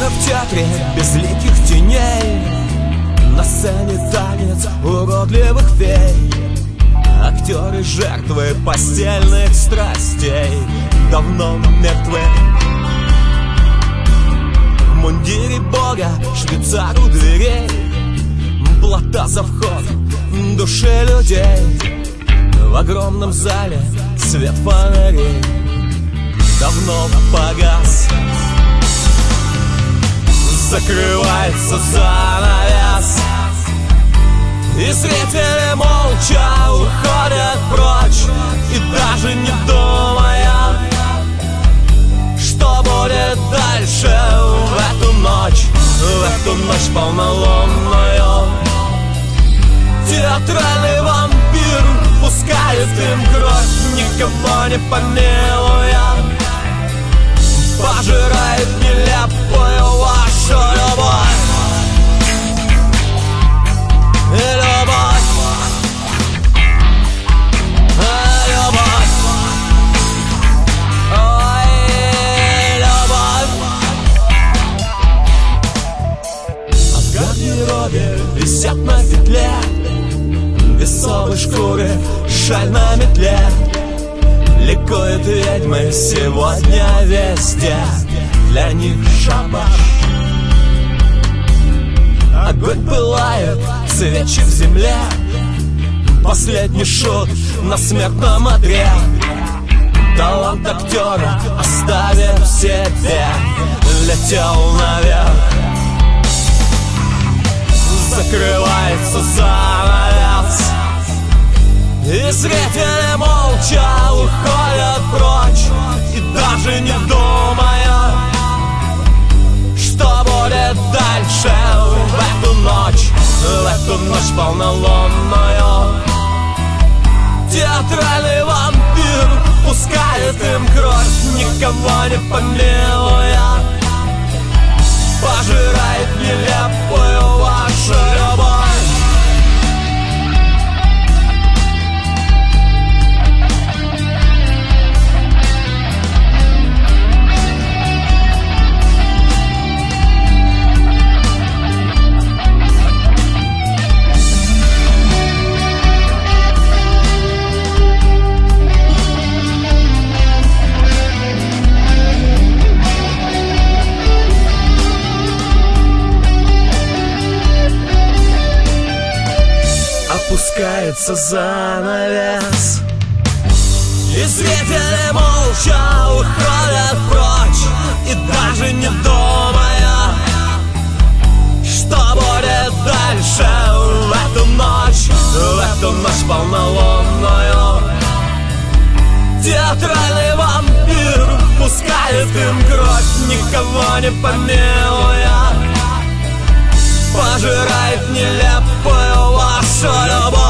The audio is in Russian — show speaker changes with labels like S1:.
S1: в театре безликих теней, на сцене танец уродливых фей. Актеры жертвы постельных страстей давно мертвы. В мундире бога швейцар у дверей, плата за вход в душе людей. В огромном зале свет фонарей давно погас. Закрывается занавес, и зрители молча уходят прочь, и даже не думая, что будет дальше в эту ночь полнолунную. Театральный вампир пускает им кровь, никого не помилуя, пожирает нелепую вашу любовь. Любовь, любовь, ой, любовь. А в гардеробе висят на петле весовой шкуры шаль на метле. Ликуют ведьмы сегодня везде, для них шабаш. Огонь пылает, свечи в земле, последний шут на смертном одре. Талант актера, оставив себе, летел наверх. Закрывается занавес, и зрители молча уходят прочь, и даже не думая, что будет дальше в эту ночь полнолунную. Театральный вампир пускает им кровь, никого не помилуя, пожирает нелепую вашу любовь. Опускается занавес, и зрители молча уходят прочь, и даже не думая, что будет дальше в эту ночь полнолунную. Театральный вампир пускает им кровь, никого не помилуя, пожирает нелепую вашу любовь.